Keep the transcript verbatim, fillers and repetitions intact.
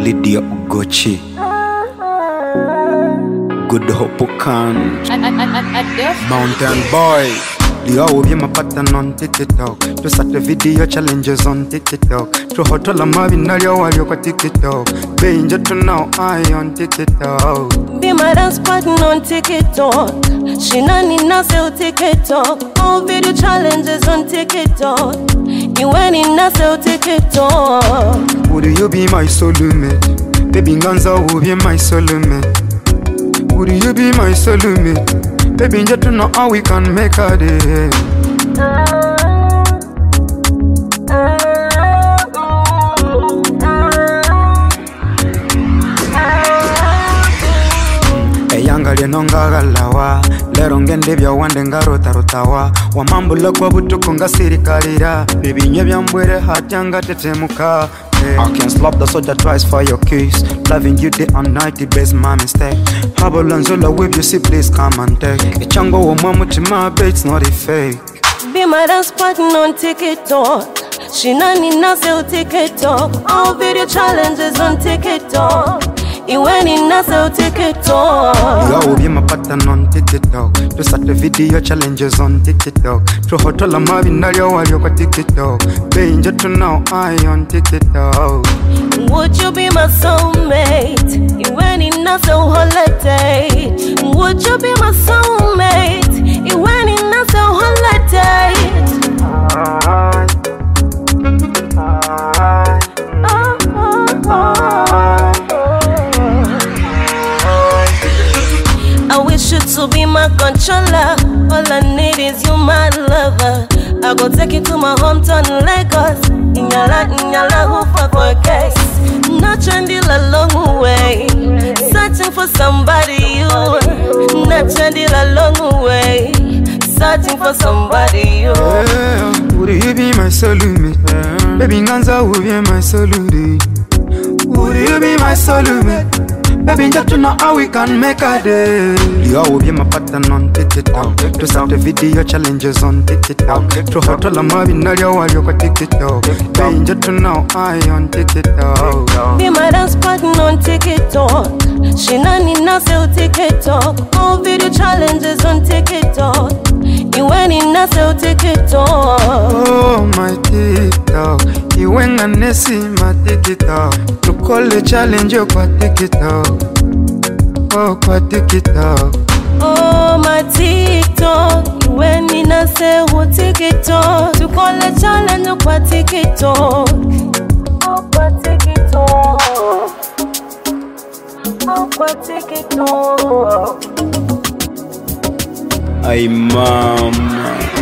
Lydia Ugochi, Good Hope Can, Mountain Boy. Leo we mapata on TikTok. To start the video challenges on TikTok. To hotola mavina leo walio kwa TikTok. Benja to now I on TikTok. Be my dance partner on TikTok. Shinani nase on TikTok. All video challenges on TikTok. You went in nase on TikTok. Would you be my soulmate? Baby Nganza will be my soulmate. Would you be my soulmate? Baby, just to know how we can make a day. A younger yenonga galawa, lerongende bya wande ngarota rotawa. Wa mambo lokwa butukunga sirikalira. Baby nyebya mbwere hatyanga tetemuka. I can slap the soldier twice for your kiss. Loving you day and night, the best my mistake. Habolonzola with you, see please come and take. A chango wo mama to my bait's not a fake. Be my dance partner on TikTok. Shinani nase on TikTok. All video challenges on TikTok. You went in nase on TikTok. Yo, be my partner on TikTok. To start the video challenges on TikTok. To hotola mavina leo walio kwa TikTok. Benja to now I on TikTok. Would you be my soulmate? You went in nase on holiday. Would you be my soulmate? You went in nase on holiday. I wish you to be my controller. All I need is you, my lover. I go take you to my hometown, Lagos. Inyala, inyala, who fuck for a case? Not trending a long way. Searching for somebody, you. Not trending a long way. Searching for somebody, you. Yeah, would you be my soulmate? Yeah. Baby Nganza will be my soulmate. Would you be my soulmate? Baby, just to know how we can make a day. You will be my partner on TikTok. To start the video challenges on TikTok. To hotola mavina leo walio kwa TikTok. Baby, just to know I on TikTok. Be my dance partner on TikTok. Shinani nase on TikTok. All video challenges on TikTok. You went in nase on TikTok. Oh my TikTok. You went and nesi my TikTok. To call the challenge yo kwa TikTok. Oh kwa TikTok. Oh my TikTok. You went in nase on TikTok. To call the challenge yo kwa TikTok. Oh kwa TikTok. Oh kwa TikTok. Ay mama.